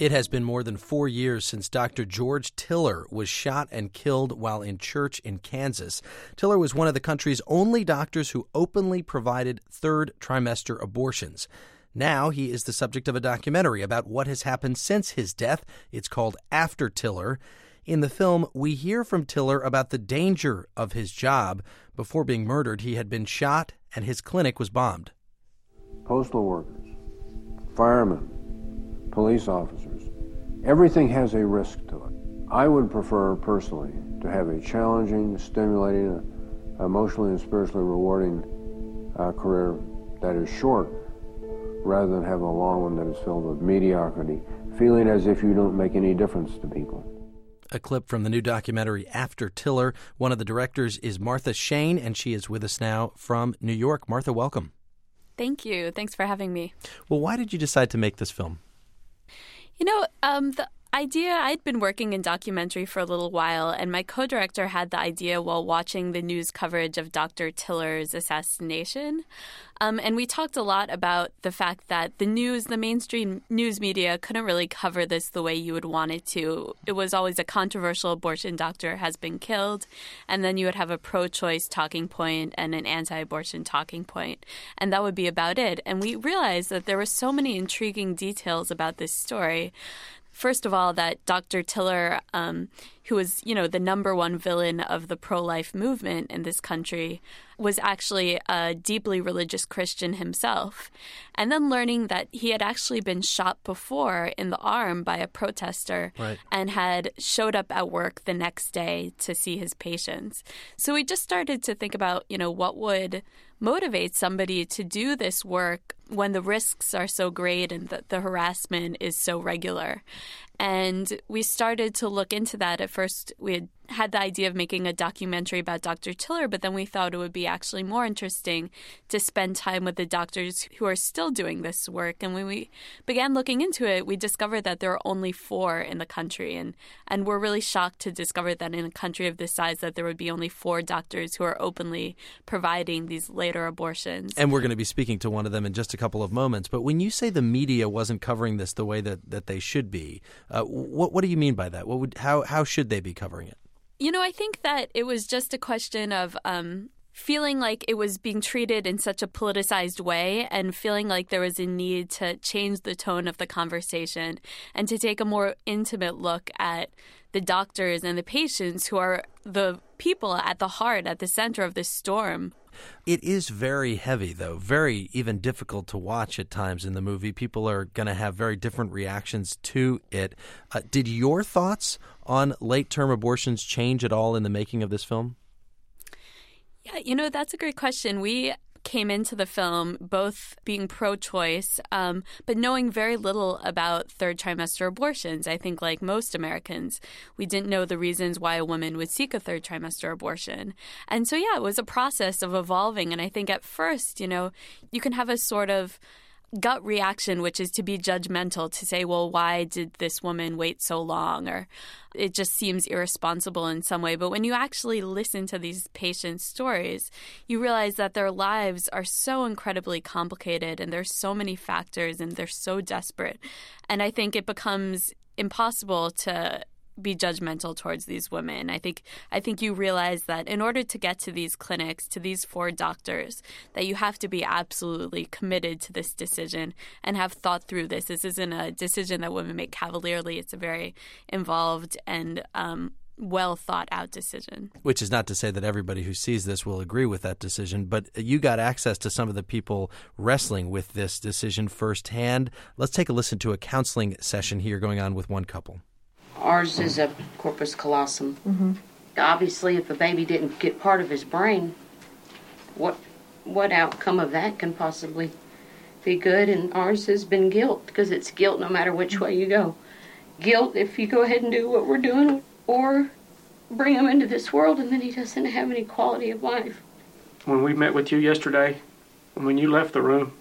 It has been more than 4 years since Dr. George Tiller was shot and killed while in church in Kansas. Tiller was one of the country's only doctors who openly provided third trimester abortions. Now he is the subject of a documentary about what has happened since his death. It's called After Tiller. In the film, we hear from Tiller about the danger of his job. Before being murdered, he had been shot and his clinic was bombed. Postal workers, firemen, police officers, everything has a risk to it. I would prefer, personally, to have a challenging, stimulating, emotionally and spiritually rewarding career that is short, rather than have a long one that is filled with mediocrity, feeling as if you don't make any difference to people. A clip from the new documentary After Tiller. One of the directors is Martha Shane, and she is with us now from New York. Martha, welcome. Thank you. Thanks for having me. Well, why did you decide to make this film? The idea, I'd been working in documentary for a little while, and my co-director had the idea while watching the news coverage of Dr. Tiller's assassination. And we talked a lot about the fact that the mainstream news media couldn't really cover this the way you would want it to. It was always a controversial abortion doctor has been killed, and then you would have a pro-choice talking point and an anti-abortion talking point, and that would be about it. And we realized that there were so many intriguing details about this story. First of all, that Dr. Tiller, who was, the number one villain of the pro-life movement in this country, was actually a deeply religious Christian himself. And then learning that he had actually been shot before in the arm by a protester, right, and had showed up at work the next day to see his patients. So we just started to think about, what would motivate somebody to do this work when the risks are so great and the harassment is so regular. And we started to look into that. At first, we had the idea of making a documentary about Dr. Tiller, but then we thought it would be actually more interesting to spend time with the doctors who are still doing this work. And when we began looking into it, we discovered that there are only 4 in the country. And we're really shocked to discover that in a country of this size that there would be only 4 doctors who are openly providing these later abortions. And we're going to be speaking to one of them in just a couple of moments. But when you say the media wasn't covering this the way that they should be, what do you mean by that? How should they be covering it? I think that it was just a question of feeling like it was being treated in such a politicized way and feeling like there was a need to change the tone of the conversation and to take a more intimate look at the doctors and the patients who are the people at the heart, at the center of this storm. It is very heavy, though, very even difficult to watch at times in the movie. People are going to have very different reactions to it. Did your thoughts on late-term abortions change at all in the making of this film? Yeah, that's a great question. We came into the film both being pro-choice, but knowing very little about third trimester abortions. I think like most Americans, we didn't know the reasons why a woman would seek a third trimester abortion. And so, it was a process of evolving. And I think at first, you can have a sort of gut reaction, which is to be judgmental, to say, well, why did this woman wait so long? Or it just seems irresponsible in some way. But when you actually listen to these patients' stories, you realize that their lives are so incredibly complicated and there's so many factors and they're so desperate. And I think it becomes impossible to be judgmental towards these women. I think you realize that in order to get to these clinics, to these 4 doctors, that you have to be absolutely committed to this decision and have thought through this. This isn't a decision that women make cavalierly. It's a very involved and well thought out decision. Which is not to say that everybody who sees this will agree with that decision, but you got access to some of the people wrestling with this decision firsthand. Let's take a listen to a counseling session here going on with one couple. Ours is a corpus callosum. Mm-hmm. Obviously, if a baby didn't get part of his brain, what outcome of that can possibly be good? And ours has been guilt, because it's guilt no matter which way you go. Guilt if you go ahead and do what we're doing, or bring him into this world and then he doesn't have any quality of life. When we met with you yesterday, and when you left the room,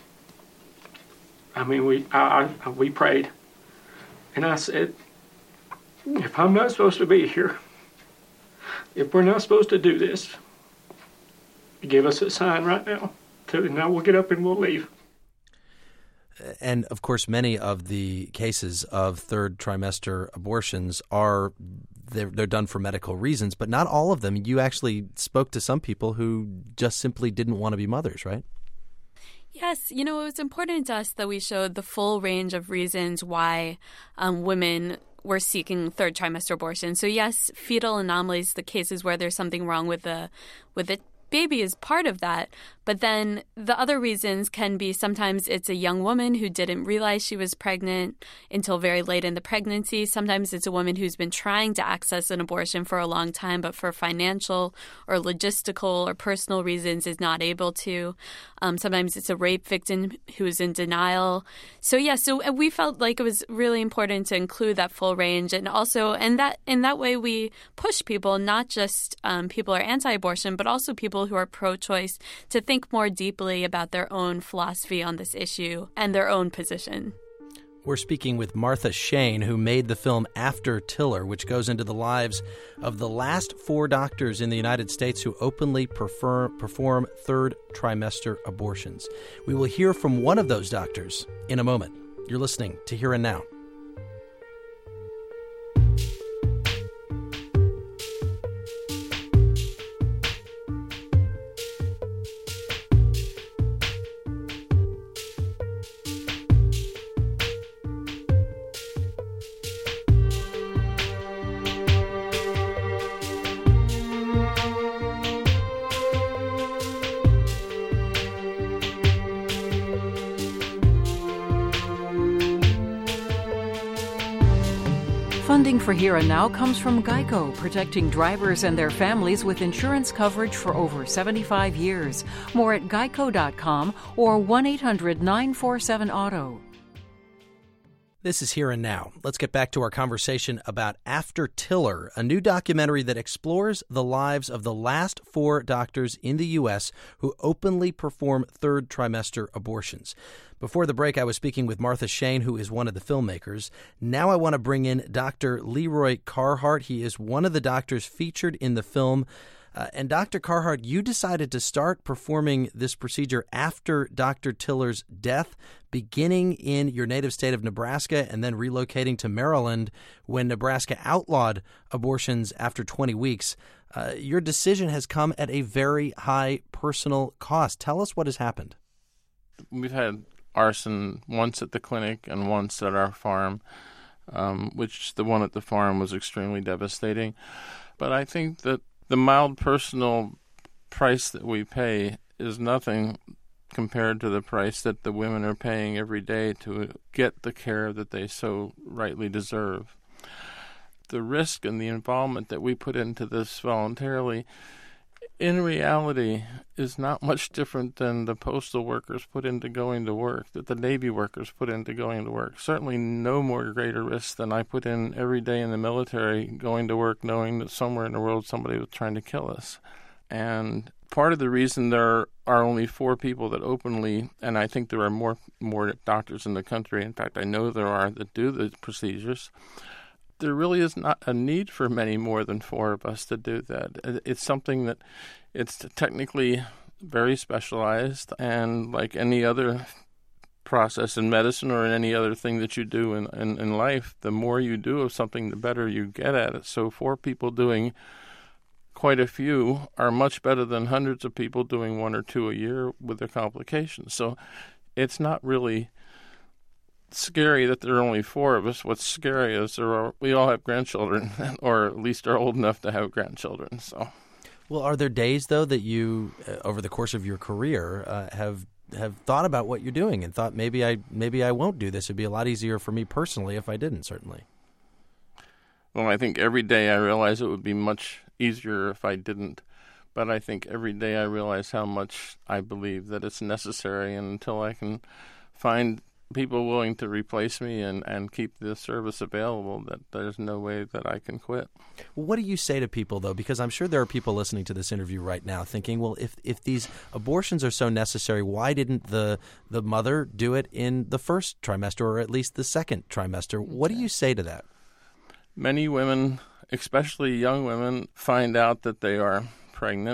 we prayed, and I said, if I'm not supposed to be here, if we're not supposed to do this, give us a sign right now. Now we'll get up and we'll leave. And, of course, many of the cases of third trimester abortions they're done for medical reasons, but not all of them. You actually spoke to some people who just simply didn't want to be mothers, right? Yes, it was important to us that we showed the full range of reasons why women were seeking third trimester abortion. So yes, fetal anomalies, the cases where there's something wrong with the baby is part of that. But then the other reasons can be sometimes it's a young woman who didn't realize she was pregnant until very late in the pregnancy. Sometimes it's a woman who's been trying to access an abortion for a long time, but for financial or logistical or personal reasons is not able to. Sometimes it's a rape victim who is in denial. So we felt like it was really important to include that full range, and also in that way we push people, not just people who are anti-abortion, but also people who are pro-choice, to think more deeply about their own philosophy on this issue and their own position. We're speaking with Martha Shane, who made the film After Tiller, which goes into the lives of the last 4 doctors in the United States who openly perform third trimester abortions. We will hear from one of those doctors in a moment. You're listening to Here and Now. Funding for Here and Now comes from GEICO, protecting drivers and their families with insurance coverage for over 75 years. More at geico.com or 1-800-947-AUTO. This is Here and Now. Let's get back to our conversation about After Tiller, a new documentary that explores the lives of the last 4 doctors in the U.S. who openly perform third trimester abortions. Before the break, I was speaking with Martha Shane, who is one of the filmmakers. Now I want to bring in Dr. Leroy Carhart. He is one of the doctors featured in the film. And Dr. Carhart, you decided to start performing this procedure after Dr. Tiller's death, beginning in your native state of Nebraska and then relocating to Maryland when Nebraska outlawed abortions after 20 weeks. Your decision has come at a very high personal cost. Tell us what has happened. We've had arson once at the clinic and once at our farm, which the one at the farm was extremely devastating. But I think that the mild personal price that we pay is nothing compared to the price that the women are paying every day to get the care that they so rightly deserve. The risk and the involvement that we put into this voluntarily, in reality, is not much different than the postal workers put into going to work, that the Navy workers put into going to work. Certainly no more greater risk than I put in every day in the military going to work knowing that somewhere in the world somebody was trying to kill us. And part of the reason there are only 4 people that openly, and I think there are more doctors in the country, in fact I know there are, that do the procedures, there really is not a need for many more than 4 of us to do that. It's something that it's technically very specialized, and like any other process in medicine or in any other thing that you do in life, the more you do of something, the better you get at it. So 4 people doing quite a few are much better than hundreds of people doing 1 or 2 a year with their complications. So it's not really scary that there are only 4 of us. What's scary is we all have grandchildren, or at least are old enough to have grandchildren. So, well, are there days though that you, over the course of your career, have thought about what you're doing and thought maybe I won't do this? It'd be a lot easier for me personally if I didn't. Certainly. Well, I think every day I realize it would be much easier if I didn't. But I think every day I realize how much I believe that it's necessary, and until I can find people willing to replace me and keep this service available, that there's no way that I can quit. What do you say to people, though? Because I'm sure there are people listening to this interview right now thinking, well, if these abortions are so necessary, why didn't the mother do it in the first trimester or at least the second trimester? What do you say to that? Many women, especially young women, find out that they are pregnant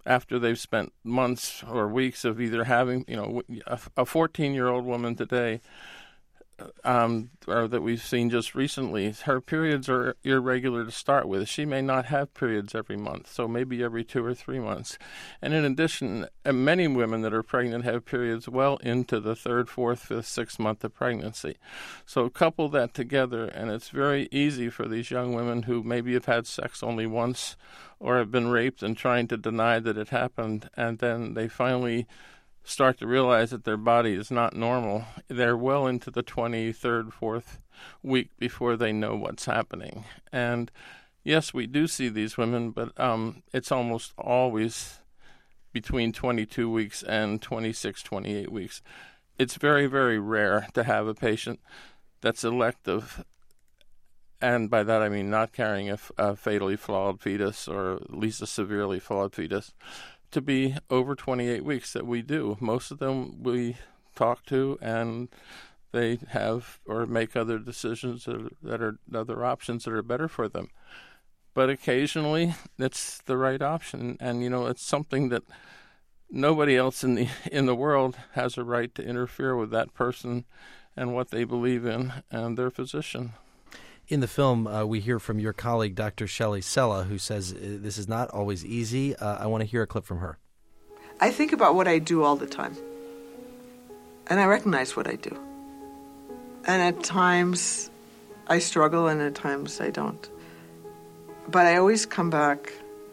after they've spent months or weeks of either having, a 14-year-old woman today, or that we've seen just recently, her periods are irregular to start with. She may not have periods every month, so maybe every 2 or 3 months. And in addition, many women that are pregnant have periods well into the 3rd, 4th, 5th, 6th month of pregnancy. So couple that together, and it's very easy for these young women who maybe have had sex only once or have been raped and trying to deny that it happened, and then they finally start to realize that their body is not normal. They're well into the 23rd, 4th week before they know what's happening. And yes, we do see these women, but it's almost always between 22 weeks and 26, 28 weeks. It's very, very rare to have a patient that's elective, and by that I mean not carrying a fatally flawed fetus, or at least a severely flawed fetus, to be over 28 weeks that we do. Most of them we talk to, and they have or make other decisions that are other options that are better for them. But occasionally it's the right option, and it's something that nobody else in the world has a right to interfere with that person and what they believe in and their physician. In the film, we hear from your colleague, Dr. Shelley Sella, who says this is not always easy. I want to hear a clip from her. I think about what I do all the time, and I recognize what I do. And at times I struggle, and at times I don't. But I always come back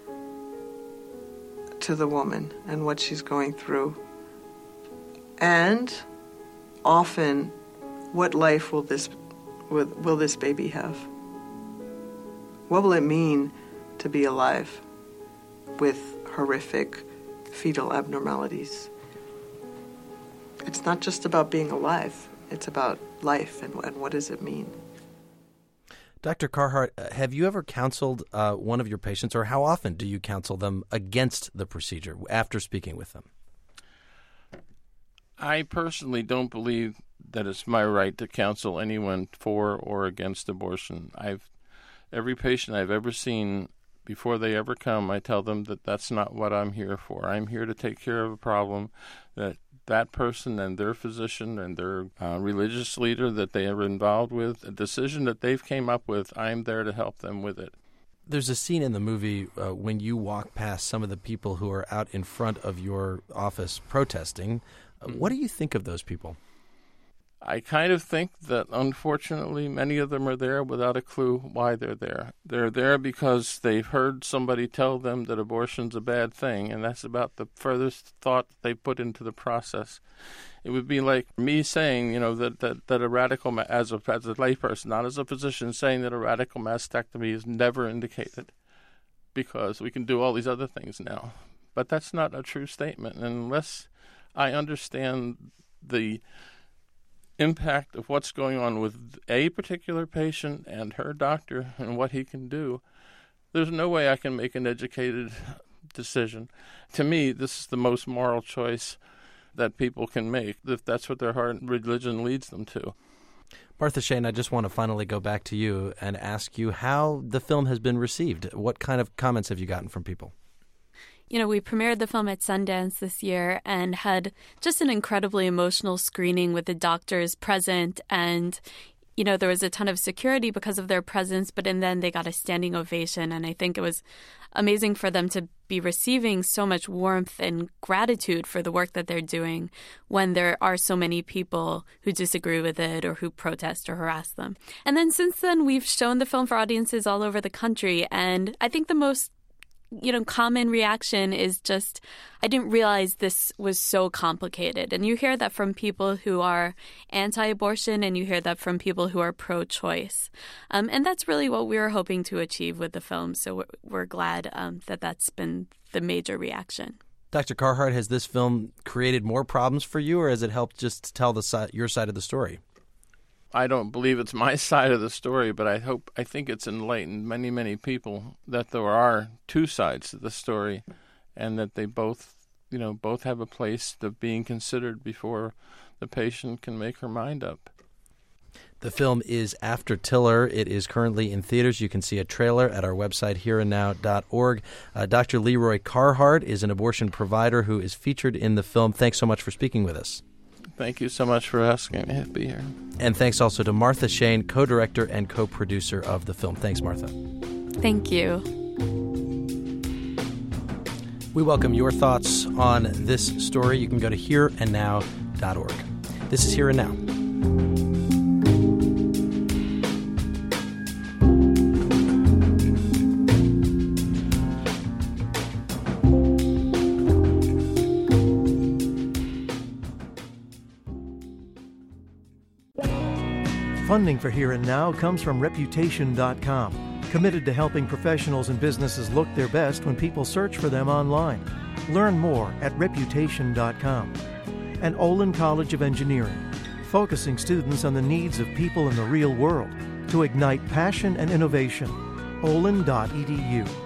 to the woman and what she's going through. And often, what life will this baby have? What will it mean to be alive with horrific fetal abnormalities? It's not just about being alive. It's about life and what does it mean? Dr. Carhart, have you ever counseled one of your patients, or how often do you counsel them against the procedure after speaking with them? I personally don't believe that it's my right to counsel anyone for or against abortion. Every patient I've ever seen, before they ever come, I tell them that that's not what I'm here for. I'm here to take care of a problem that person and their physician and their religious leader that they are involved with, a decision that they've came up with, I'm there to help them with it. There's a scene in the movie when you walk past some of the people who are out in front of your office protesting. What do you think of those people? I kind of think that, unfortunately, many of them are there without a clue why they're there. They're there because they've heard somebody tell them that abortion's a bad thing, and that's about the furthest thought they put into the process. It would be like me saying, that a radical, as a layperson, not as a physician, saying that a radical mastectomy is never indicated because we can do all these other things now. But that's not a true statement, and unless I understand the impact of what's going on with a particular patient and her doctor and what he can do, there's no way I can make an educated decision. To me, this is the most moral choice that people can make, if that's what their heart and religion leads them to. Martha Shane, I just want to finally go back to you and ask you how the film has been received. What kind of comments have you gotten from people? We premiered the film at Sundance this year and had just an incredibly emotional screening with the doctors present. And, there was a ton of security because of their presence, but then they got a standing ovation. And I think it was amazing for them to be receiving so much warmth and gratitude for the work that they're doing when there are so many people who disagree with it or who protest or harass them. And then since then, we've shown the film for audiences all over the country. And I think the most common reaction is just, I didn't realize this was so complicated. And you hear that from people who are anti-abortion, and you hear that from people who are pro-choice. And that's really what we were hoping to achieve with the film. So we're glad that that's been the major reaction. Dr. Carhart, has this film created more problems for you, or has it helped just tell your side of the story? I don't believe it's my side of the story, but I think it's enlightened many, many people that there are two sides to the story, and that they both have a place of being considered before the patient can make her mind up. The film is After Tiller. It is currently in theaters. You can see a trailer at our website, hereandnow.org. Dr. Leroy Carhart is an abortion provider who is featured in the film. Thanks so much for speaking with us. Thank you so much for asking me to be here. And thanks also to Martha Shane, co-director and co-producer of the film. Thanks, Martha. Thank you. We welcome your thoughts on this story. You can go to hereandnow.org. This is Here and Now. Funding for Here and Now comes from Reputation.com, committed to helping professionals and businesses look their best when people search for them online. Learn more at Reputation.com. And Olin College of Engineering, focusing students on the needs of people in the real world to ignite passion and innovation. Olin.edu.